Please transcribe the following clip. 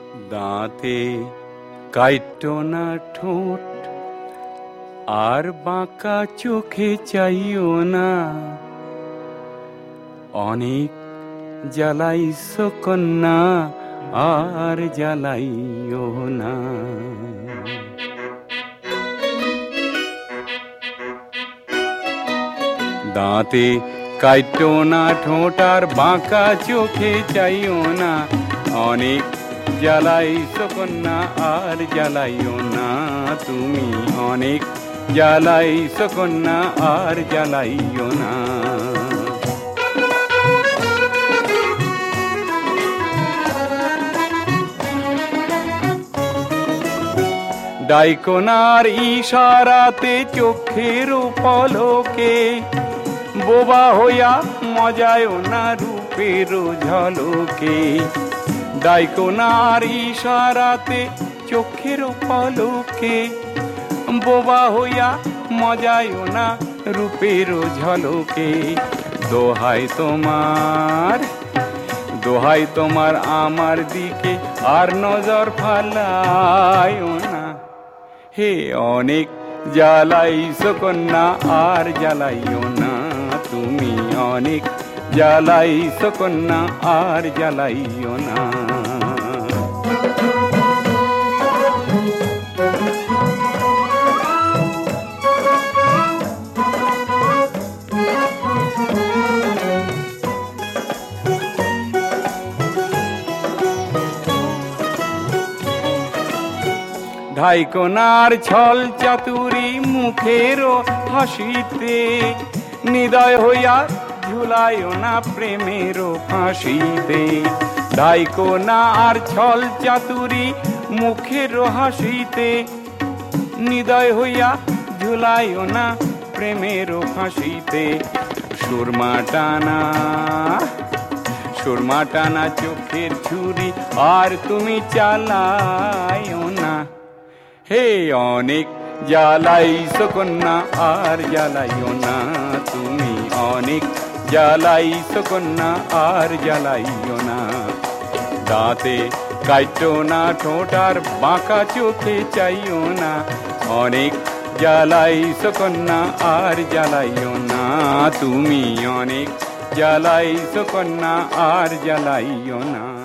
দাঁতে কাইটো না ঠোঁট আর বাঁকা চোখে চাইও না, অনেক জ্বালাইছো কন্যা আর জ্বালাইও না। দাঁতে কাইটো না ঠোঁট আর বাঁকা চোখে চাইও না, অনেক জ্বালাইছো কন্যা আর জ্বালাইও না। তুমি অনেক জ্বালাইছো কন্যা আর জ্বালাইও না। ডাইকোনার ইশারাতে চোখের পলকে বোবা হইয়া মজায়ও না রূপের ঝলকে। ডাইকোনার ইশারাতে চোখের পলকে বোবা হইয়া মজায়ও না রূপের ঝলকে। দোহাই তোমার, দোহাই তোমার আমার দিকে আর নজর ফালাইও না। হে অনেক জ্বালাইছো কন্যা আর জ্বালাইও না। তুমি অনেক জ্বালাইছো কন্যা আর জ্বালাইও না। ঢাইকোনার ছল চাতুরি মুখের হাসিতে নিদয় হইয়া ঝুলাইও না প্রেমের ফাঁসিতে। ঢাইকোনার ছল চাতুরি মুখের হাসিতে নিদয় হইয়া ঝুলাইও না প্রেমের ফাঁসিতে। সুরমা টানা, সুরমা টানা চোখের ছুরি আর তুমি চালাইও না। হে অনেক জ্বালাইছো কন্যা আর জ্বালাইও না। তুমি অনেক জ্বালাইছো কন্যা আর জ্বালাইও না। দাঁতে কাইটো না ঠোঁট আর বাঁকা চোখে চাইও না, অনেক জ্বালাইছো কন্যা আর জ্বালাইও না। তুমি অনেক জ্বালাইছো কন্যা আর জ্বালাইও না।